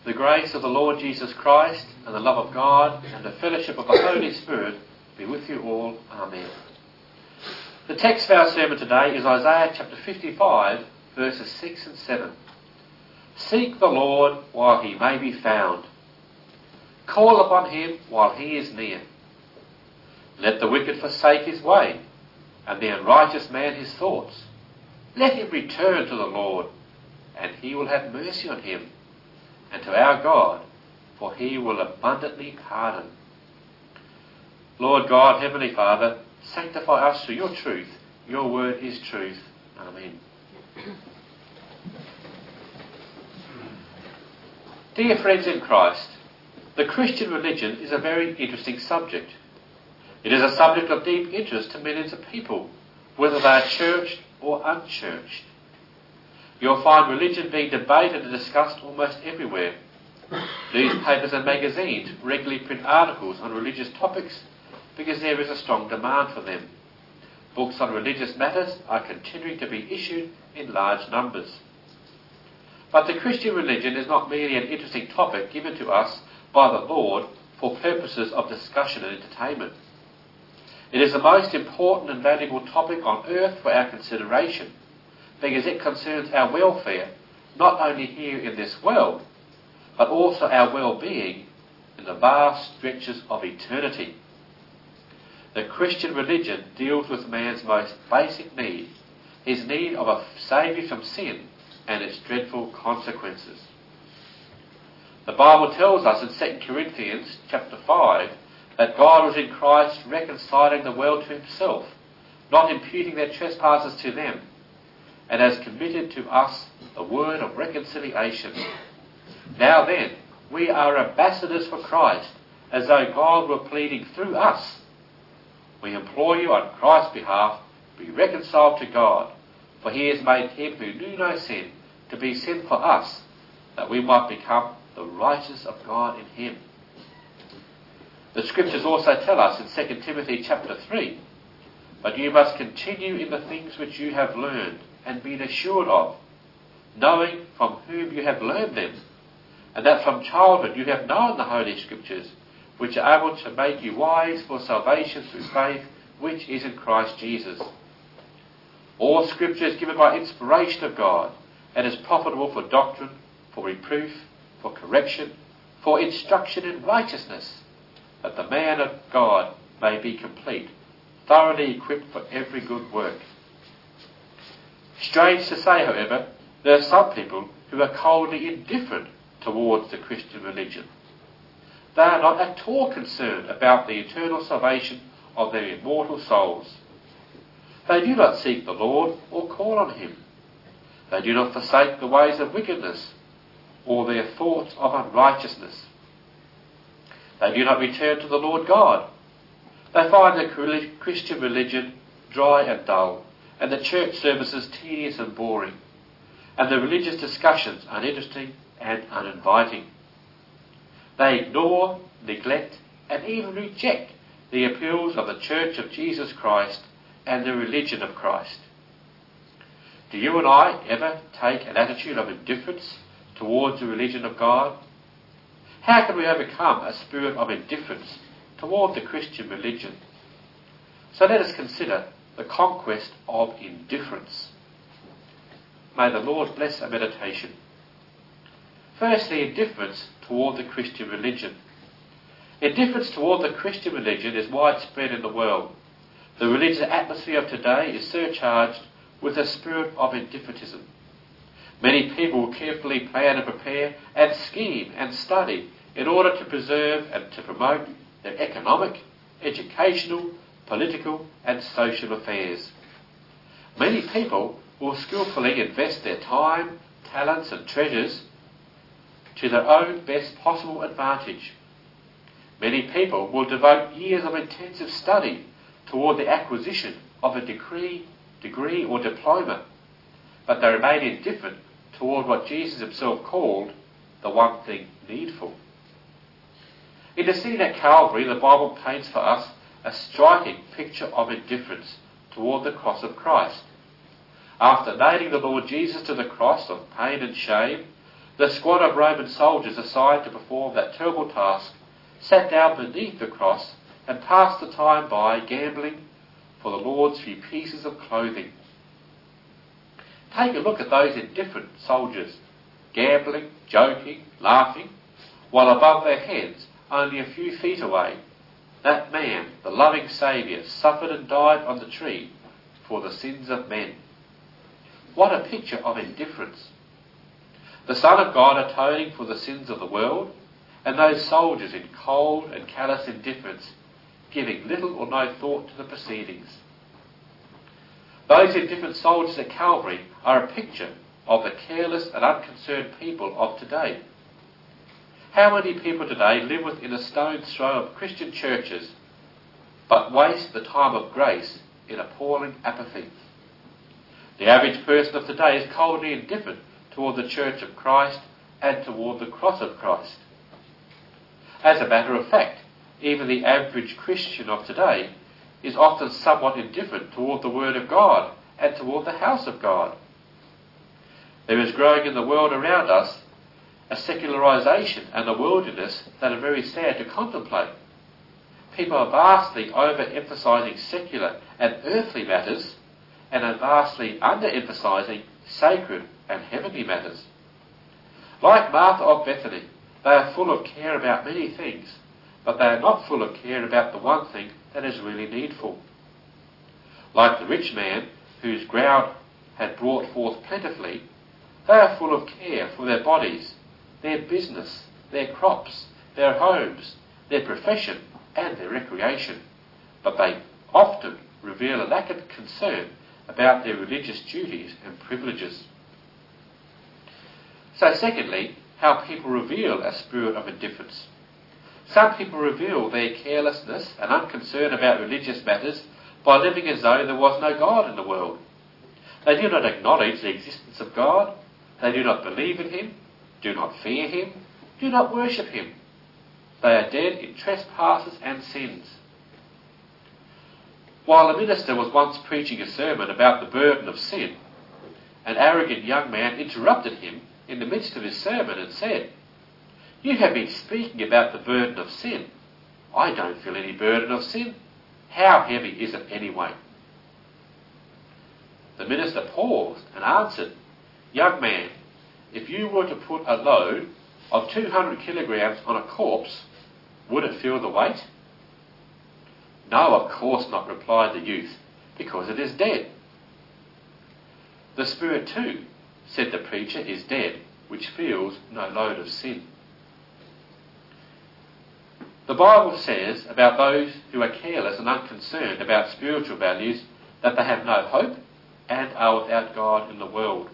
The grace of the Lord Jesus Christ and the love of God and the fellowship of the Holy Spirit be with you all. Amen. The text for our sermon today is Isaiah chapter 55, verses 6 and 7. Seek the Lord while he may be found. Call upon him while he is near. Let the wicked forsake his way, and the unrighteous man his thoughts. Let him return to the Lord, and he will have mercy on him, and to our God, for he will abundantly pardon. Lord God, Heavenly Father, sanctify us through your truth. Your word is truth. Amen. Dear friends in Christ, the Christian religion is a very interesting subject. It is a subject of deep interest to millions of people, whether they are churched or unchurched. You'll find religion being debated and discussed almost everywhere. Newspapers and magazines regularly print articles on religious topics because there is a strong demand for them. Books on religious matters are continuing to be issued in large numbers. But the Christian religion is not merely an interesting topic given to us by the Lord for purposes of discussion and entertainment. It is the most important and valuable topic on earth for our consideration, because it concerns our welfare, not only here in this world, but also our well-being in the vast stretches of eternity. The Christian religion deals with man's most basic need, his need of a saviour from sin and its dreadful consequences. The Bible tells us in 2 Corinthians chapter 5 that God was in Christ reconciling the world to himself, not imputing their trespasses to them, and has committed to us the word of reconciliation. Now then, we are ambassadors for Christ, as though God were pleading through us. We implore you on Christ's behalf, be reconciled to God, for he has made him who knew no sin to be sin for us, that we might become the righteousness of God in him. The scriptures also tell us in 2 Timothy chapter 3, but you must continue in the things which you have learned and been assured of, knowing from whom you have learned them, and that from childhood you have known the Holy Scriptures, which are able to make you wise for salvation through faith, which is in Christ Jesus. All Scripture is given by inspiration of God, and is profitable for doctrine, for reproof, for correction, for instruction in righteousness, that the man of God may be complete, thoroughly equipped for every good work. Strange to say, however, there are some people who are coldly indifferent towards the Christian religion. They are not at all concerned about the eternal salvation of their immortal souls. They do not seek the Lord or call on him. They do not forsake the ways of wickedness or their thoughts of unrighteousness. They do not return to the Lord God. They find the Christian religion dry and dull, and the church services tedious and boring, and the religious discussions uninteresting and uninviting. They ignore, neglect, and even reject the appeals of the Church of Jesus Christ and the religion of Christ. Do you and I ever take an attitude of indifference towards the religion of God? How can we overcome a spirit of indifference toward the Christian religion? So let us consider the conquest of indifference. May the Lord bless our meditation. Firstly, indifference toward the Christian religion. Indifference toward the Christian religion is widespread in the world. The religious atmosphere of today is surcharged with a spirit of indifferentism. Many people carefully plan and prepare and scheme and study in order to preserve and to promote their economic, educational, political and social affairs. Many people will skillfully invest their time, talents and treasures to their own best possible advantage. Many people will devote years of intensive study toward the acquisition of a degree or diploma, but they remain indifferent toward what Jesus himself called the one thing needful. In the scene at Calvary, the Bible paints for us a striking picture of indifference toward the cross of Christ. After nailing the Lord Jesus to the cross of pain and shame, The squad of Roman soldiers assigned to perform that terrible task sat down beneath the cross and passed the time by gambling for the Lord's few pieces of clothing. Take a look at those indifferent soldiers, gambling, joking, laughing, while above their heads, only a few feet away, that man, the loving Saviour, suffered and died on the tree for the sins of men. What a picture of indifference! The Son of God atoning for the sins of the world, and those soldiers in cold and callous indifference, giving little or no thought to the proceedings. Those indifferent soldiers at Calvary are a picture of the careless and unconcerned people of today. How many people today live within a stone's throw of Christian churches, but waste the time of grace in appalling apathy? The average person of today is coldly indifferent toward the Church of Christ and toward the cross of Christ. As a matter of fact, even the average Christian of today is often somewhat indifferent toward the Word of God and toward the house of God. There is growing in the world around us a secularisation and a worldliness that are very sad to contemplate. People are vastly overemphasising secular and earthly matters and are vastly underemphasising sacred and heavenly matters. Like Martha of Bethany, they are full of care about many things, but they are not full of care about the one thing that is really needful. Like the rich man whose ground had brought forth plentifully, they are full of care for their bodies, their business, their crops, their homes, their profession and their recreation, but they often reveal a lack of concern about their religious duties and privileges. So secondly, how people reveal a spirit of indifference. Some people reveal their carelessness and unconcern about religious matters by living as though there was no God in the world. They do not acknowledge the existence of God. They do not believe in Him, do not fear Him, do not worship Him. They are dead in trespasses and sins. While a minister was once preaching a sermon about the burden of sin, an arrogant young man interrupted him in the midst of his sermon and said, "You have been speaking about the burden of sin. I don't feel any burden of sin. How heavy is it anyway?" The minister paused and answered, "Young man, if you were to put a load of 200 kilograms on a corpse, would it feel the weight?" "No, of course not," replied the youth, "because it is dead." "The spirit too," said the preacher, "is dead, which feels no load of sin." The Bible says about those who are careless and unconcerned about spiritual values that they have no hope and are without God in the world.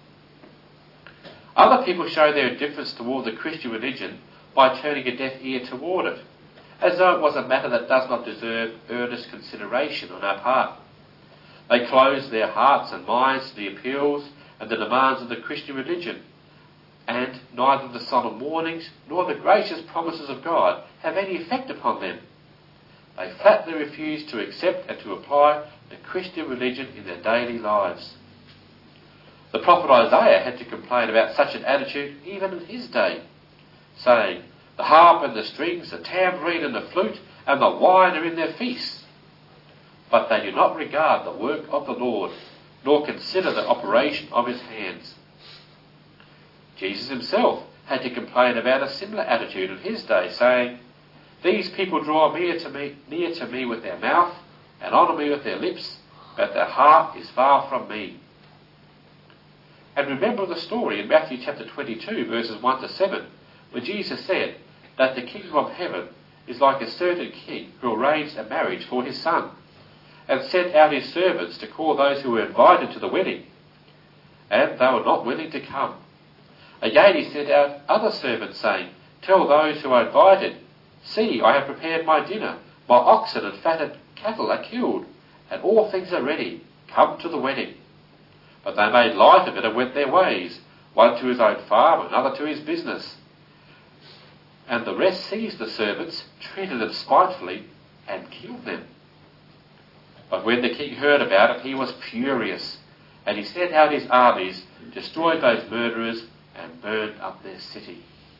Other people show their indifference toward the Christian religion by turning a deaf ear toward it, as though it was a matter that does not deserve earnest consideration on our part. They close their hearts and minds to the appeals and the demands of the Christian religion, and neither the solemn warnings nor the gracious promises of God have any effect upon them. They flatly refuse to accept and to apply the Christian religion in their daily lives. The prophet Isaiah had to complain about such an attitude even in his day, saying, "The harp and the strings, the tambourine and the flute, and the wine are in their feasts." But they do not regard the work of the Lord, nor consider the operation of His hands. Jesus Himself had to complain about a similar attitude in His day, saying, "These people draw near to me with their mouth, and honour me with their lips, but their heart is far from me." And remember the story in Matthew chapter 22, verses 1 to 7, where Jesus said that the kingdom of heaven is like a certain king who arranged a marriage for his son, and sent out his servants to call those who were invited to the wedding, and they were not willing to come. Again he sent out other servants, saying, "Tell those who are invited, see, I have prepared my dinner, my oxen and fatted cattle are killed, and all things are ready, come to the wedding." But they made light of it and went their ways, one to his own farm, another to his business. And the rest seized the servants, treated them spitefully, and killed them. But when the king heard about it, he was furious, and he sent out his armies, destroyed those murderers, and burned up their city.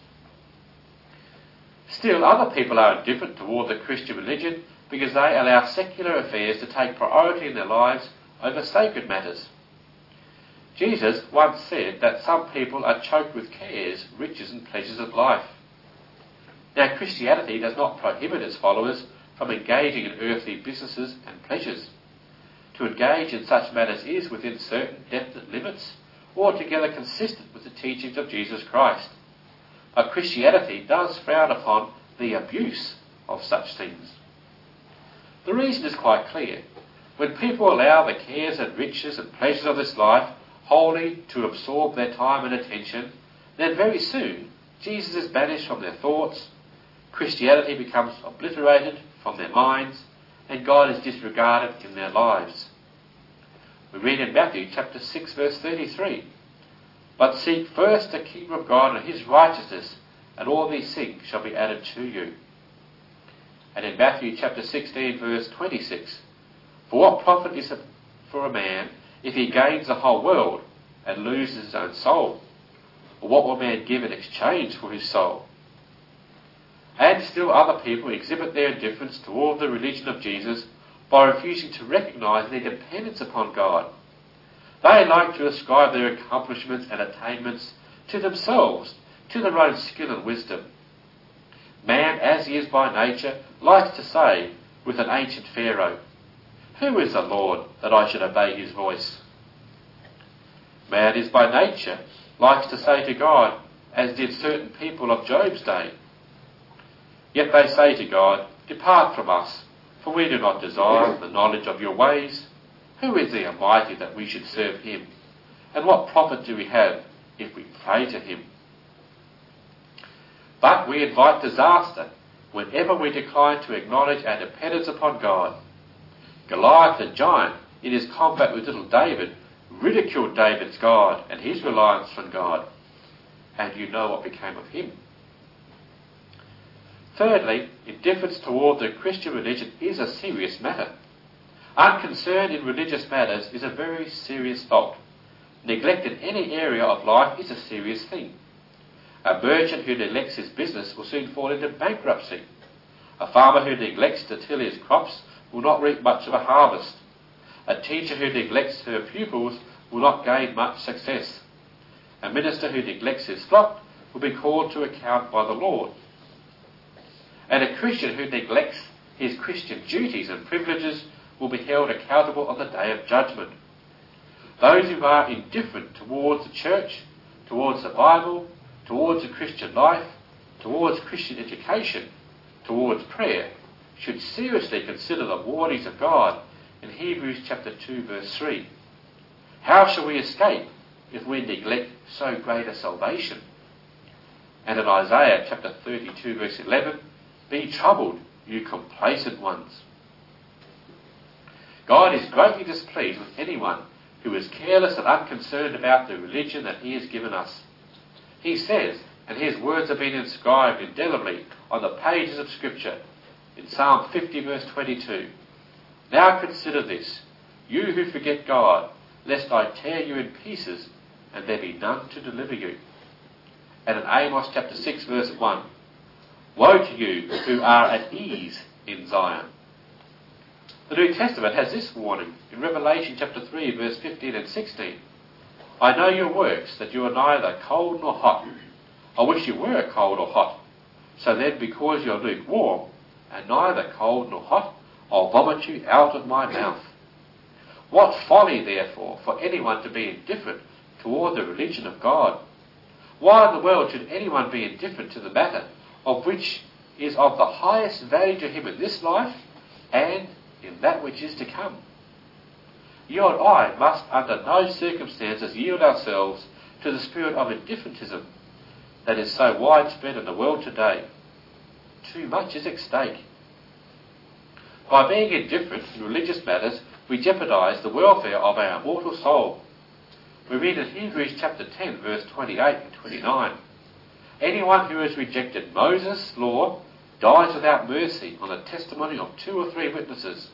Still, other people are indifferent toward the Christian religion because they allow secular affairs to take priority in their lives over sacred matters. Jesus once said that some people are choked with cares, riches and pleasures of life. Now, Christianity does not prohibit its followers from engaging in earthly businesses and pleasures. To engage in such matters is within certain definite limits, altogether consistent with the teachings of Jesus Christ. But Christianity does frown upon the abuse of such things. The reason is quite clear. When people allow the cares and riches and pleasures of this life wholly to absorb their time and attention, then very soon Jesus is banished from their thoughts, Christianity becomes obliterated from their minds, and God is disregarded in their lives. We read in Matthew chapter 6 verse 33, "But seek first the kingdom of God and his righteousness, and all these things shall be added to you." And in Matthew chapter 16 verse 26, "For what profit is it for a man if he gains the whole world and loses his own soul? Or what will man give in exchange for his soul?" And still other people exhibit their indifference toward the religion of Jesus by refusing to recognise their dependence upon God. They like to ascribe their accomplishments and attainments to themselves, to their own skill and wisdom. Man, as he is by nature, likes to say with an ancient Pharaoh, "Who is the Lord that I should obey his voice?" Man is by nature likes to say to God, as did certain people of Job's day. Yet they say to God, "Depart from us, for we do not desire the knowledge of your ways. Who is the Almighty that we should serve him? And what profit do we have if we pray to him?" But we invite disaster whenever we decline to acknowledge our dependence upon God. Goliath, the giant, in his combat with little David, ridiculed David's God and his reliance on God. And you know what became of him. Thirdly, indifference toward the Christian religion is a serious matter. Unconcern in religious matters is a very serious fault. Neglect in any area of life is a serious thing. A merchant who neglects his business will soon fall into bankruptcy. A farmer who neglects to till his crops will not reap much of a harvest. A teacher who neglects her pupils will not gain much success. A minister who neglects his flock will be called to account by the Lord. And a Christian who neglects his Christian duties and privileges will be held accountable on the day of judgment. Those who are indifferent towards the church, towards the Bible, towards the Christian life, towards Christian education, towards prayer, should seriously consider the warnings of God in Hebrews chapter 2 verse 3. How shall we escape if we neglect so great a salvation? And in Isaiah chapter 32 verse 11, "Be troubled, you complacent ones." God is greatly displeased with anyone who is careless and unconcerned about the religion that he has given us. He says, and his words have been inscribed indelibly on the pages of Scripture, in Psalm 50 verse 22, "Now consider this, you who forget God, lest I tear you in pieces, and there be none to deliver you." And in Amos chapter 6 verse 1, "Woe to you who are at ease in Zion." The New Testament has this warning in Revelation chapter 3 verse 15 and 16. "I know your works, that you are neither cold nor hot. I wish you were cold or hot. So then, because you are lukewarm, and neither cold nor hot, I'll vomit you out of my mouth." What folly, therefore, for anyone to be indifferent toward the religion of God. Why in the world should anyone be indifferent to the matter of which is of the highest value to him in this life and in that which is to come? You and I must under no circumstances yield ourselves to the spirit of indifferentism that is so widespread in the world today. Too much is at stake. By being indifferent in religious matters, we jeopardise the welfare of our immortal soul. We read in Hebrews chapter 10 verse 28 and 29, "Anyone who has rejected Moses' law dies without mercy on the testimony of 2 or 3 witnesses.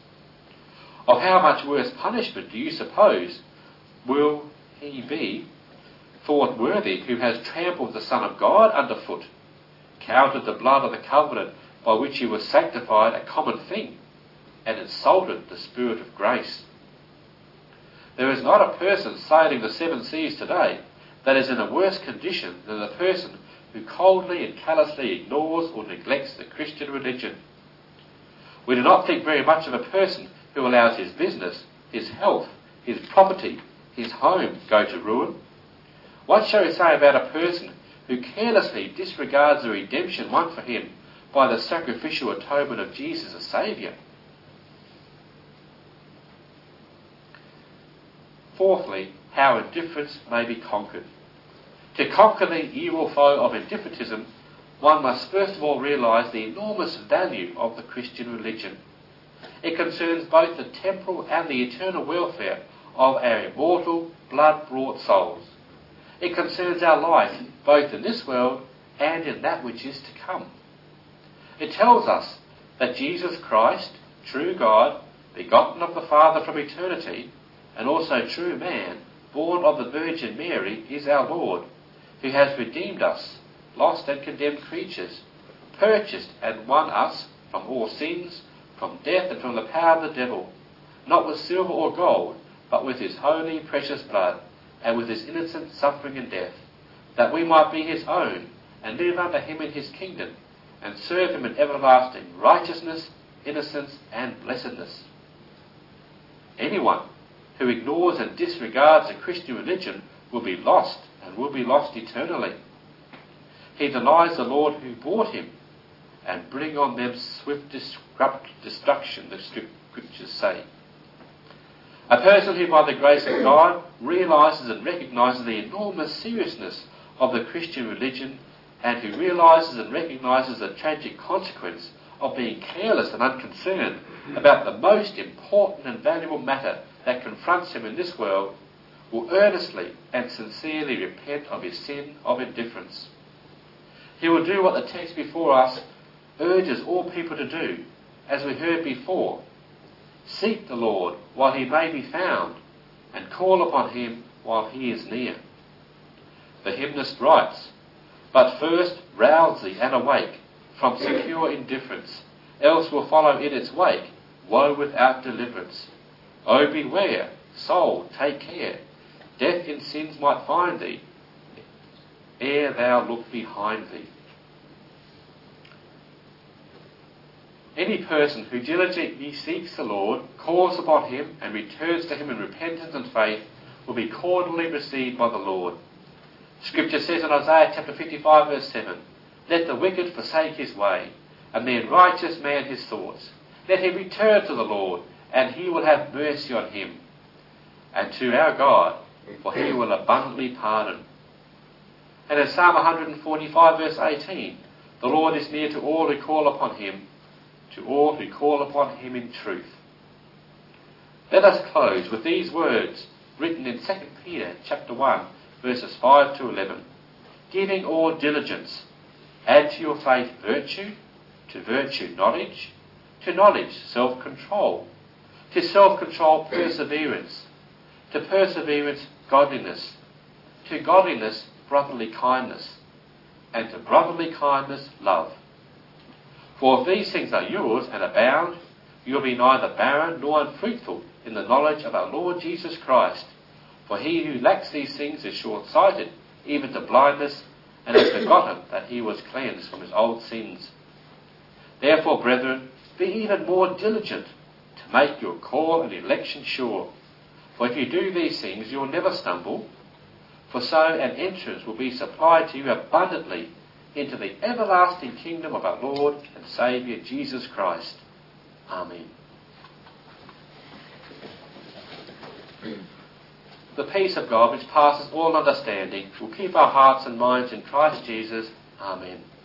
Of how much worse punishment do you suppose will he be thought worthy who has trampled the Son of God underfoot, counted the blood of the covenant by which he was sanctified a common thing, and insulted the Spirit of grace. There is not a person sailing the seven seas today that is in a worse condition than the person who coldly and callously ignores or neglects the Christian religion. We do not think very much of a person who allows his business, his health, his property, his home go to ruin. What shall we say about a person who carelessly disregards the redemption won for him by the sacrificial atonement of Jesus as Saviour? Fourthly, how indifference may be conquered. To conquer the evil foe of indifferentism, one must first of all realise the enormous value of the Christian religion. It concerns both the temporal and the eternal welfare of our immortal, blood-bought souls. It concerns our life both in this world and in that which is to come. It tells us that Jesus Christ, true God, begotten of the Father from eternity, and also true man, born of the Virgin Mary, is our Lord, who has redeemed us, lost and condemned creatures, purchased and won us from all sins, from death and from the power of the devil, not with silver or gold, but with his holy, precious blood, and with his innocent suffering and death, that we might be his own, and live under him in his kingdom, and serve him in everlasting righteousness, innocence, and blessedness. Anyone who ignores and disregards the Christian religion will be lost, and will be lost eternally. He denies the Lord who bought him, and bring on them swift destruction, the Scriptures say. A person who, by the grace of God, realises and recognises the enormous seriousness of the Christian religion, and who realises and recognises the tragic consequence of being careless and unconcerned about the most important and valuable matter that confronts him in this world, will earnestly and sincerely repent of his sin of indifference. He will do what the text before us urges all people to do, as we heard before. Seek the Lord while he may be found, and call upon him while he is near. The hymnist writes, "But first rouse thee and awake from secure indifference, else will follow in its wake woe without deliverance. Oh, beware, soul, take care, death in sins might find thee, ere thou look behind thee." Any person who diligently seeks the Lord, calls upon him, and returns to him in repentance and faith will be cordially received by the Lord. Scripture says in Isaiah chapter 55 verse 7, "Let the wicked forsake his way, and the unrighteous man his thoughts. Let him return to the Lord, and he will have mercy on him, and to our God, for he will abundantly pardon." And in Psalm 145 verse 18, "The Lord is near to all who call upon him, to all who call upon him in truth." Let us close with these words written in 2 Peter chapter 1 verses 5 to 11. "Giving all diligence, add to your faith virtue, to virtue knowledge, to knowledge self-control, to self-control perseverance, to perseverance godliness, to godliness brotherly kindness, and to brotherly kindness love. For if these things are yours and abound, you will be neither barren nor unfruitful in the knowledge of our Lord Jesus Christ. For he who lacks these things is short-sighted, even to blindness, and has forgotten that he was cleansed from his old sins. Therefore, brethren, be even more diligent to make your call and election sure. For if you do these things, you will never stumble. For so an entrance will be supplied to you abundantly into the everlasting kingdom of our Lord and Saviour Jesus Christ." Amen. The peace of God, which passes all understanding, will keep our hearts and minds in Christ Jesus. Amen.